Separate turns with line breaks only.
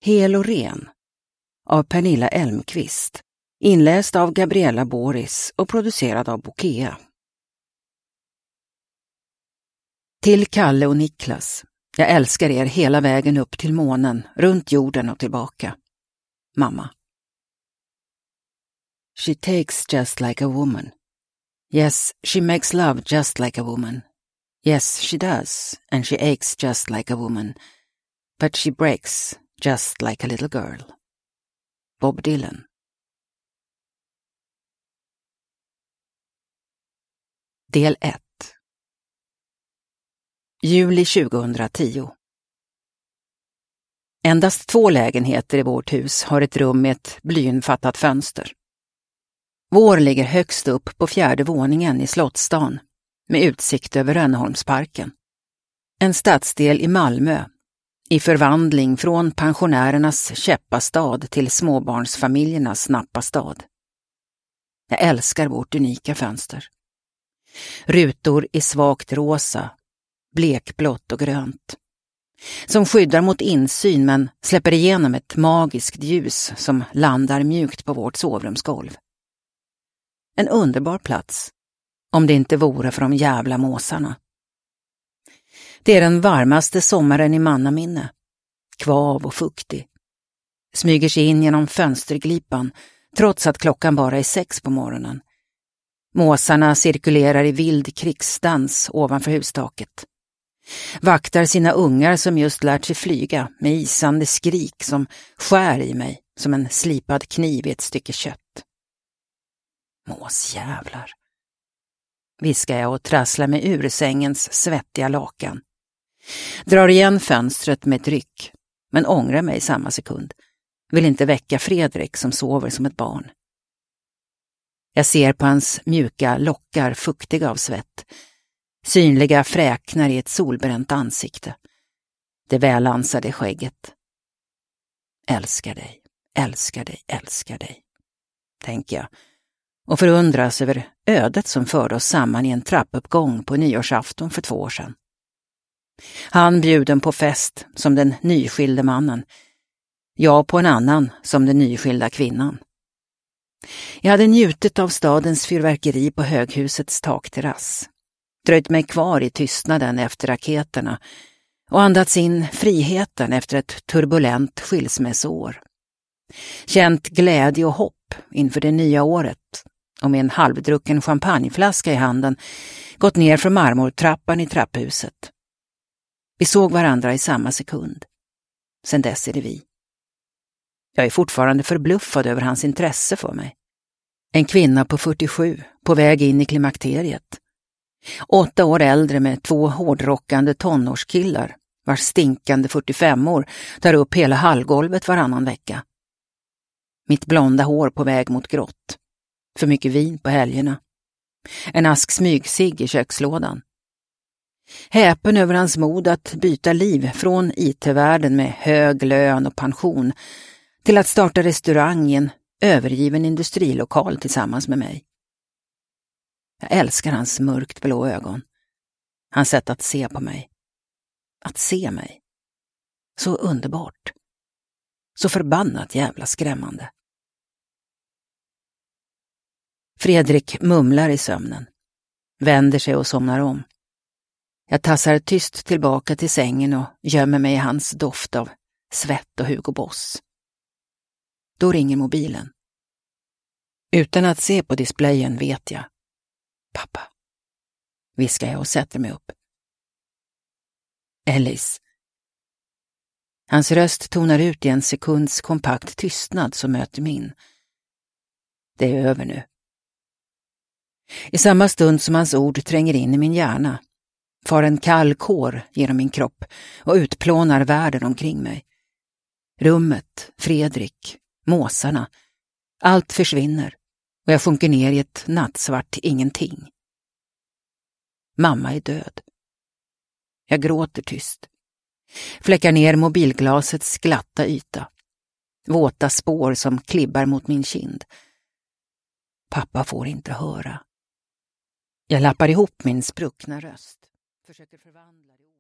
Hel och ren av Pernilla Elmqvist, inläst av Gabriella Boris och producerad av Bokea. Till Kalle och Niklas. Jag älskar er hela vägen upp till månen, runt jorden och tillbaka. Mamma. She takes just like a woman. Yes, she makes love just like a woman. Yes, she does, and she aches just like a woman. But she breaks just like a little girl. Bob Dylan. Del 1. Juli 2010. Endast 2 lägenheter i vårt hus har ett rum med ett blyinfattat fönster. Vår ligger högst upp på 4:e våningen i Slottsstan med utsikt över Rönneholmsparken. En stadsdel i Malmö, i förvandling från pensionärernas käppastad till småbarnsfamiljernas snappastad. Jag älskar vårt unika fönster. Rutor i svagt rosa, blekblått och grönt. Som skyddar mot insyn men släpper igenom ett magiskt ljus som landar mjukt på vårt sovrumsgolv. En underbar plats, om det inte vore för de jävla måsarna. Det är den varmaste sommaren i mannaminne. Kvav och fuktig. Smyger sig in genom fönsterglipan, trots att klockan bara är 6 på morgonen. Måsarna cirkulerar i vild krigsdans ovanför hustaket. Vaktar sina ungar som just lärt sig flyga med isande skrik som skär i mig som en slipad kniv i ett stycke kött. Måsjävlar. Viskar jag och trasslar mig ur sängens svettiga lakan. Drar igen fönstret med ett ryck, men ångrar mig i samma sekund. Vill inte väcka Fredrik som sover som ett barn. Jag ser på hans mjuka lockar fuktiga av svett. Synliga fräknar i ett solbränt ansikte. Det välansade skägget. Älskar dig, älskar dig, älskar dig, tänker jag. Och förundras över ödet som förde oss samman i en trappuppgång på nyårsafton för 2 år sedan. Han bjuden på fest som den nyskilde mannen. Jag på en annan som den nyskilda kvinnan. Jag hade njutit av stadens fyrverkeri på höghusets takterrass. Dröjt mig kvar i tystnaden efter raketerna och andats in friheten efter ett turbulent skilsmässoår. Känt glädje och hopp inför det nya året och med en halvdrucken champagneflaska i handen gått ner från marmortrappan i trapphuset. Vi såg varandra i samma sekund. Sen dess är det vi. Jag är fortfarande förbluffad över hans intresse för mig. En kvinna på 47, på väg in i klimakteriet. 8 år äldre med 2 hårdrockande tonårskillar, vars stinkande 45-år tar upp hela hallgolvet varannan vecka. Mitt blonda hår på väg mot grått. För mycket vin på helgerna. En ask smygsig i kökslådan. Häpen över hans mod att byta liv från IT-världen med hög lön och pension till att starta restaurang i en övergiven industrilokal tillsammans med mig. Jag älskar hans mörkt blå ögon. Hans sätt att se på mig. Att se mig. Så underbart. Så förbannat jävla skrämmande. Fredrik mumlar i sömnen. Vänder sig och somnar om. Jag tassar tyst tillbaka till sängen och gömmer mig i hans doft av svett och Hugo Boss. Då ringer mobilen. Utan att se på displayen vet jag. Pappa, viskar jag och sätter mig upp. Ellis. Hans röst tonar ut i en sekunds kompakt tystnad som möter min. Det är över nu. I samma stund som hans ord tränger in i min hjärna far en kall kår genom min kropp och utplånar världen omkring mig. Rummet, Fredrik, måsarna, allt försvinner och jag sjunker ner i ett nattsvart ingenting. Mamma är död. Jag gråter tyst. Fläckar ner mobilglasets glatta yta. Våta spår som klibbar mot min kind. Pappa får inte höra. Jag lappar ihop min spruckna röst. Försöker förvandla det.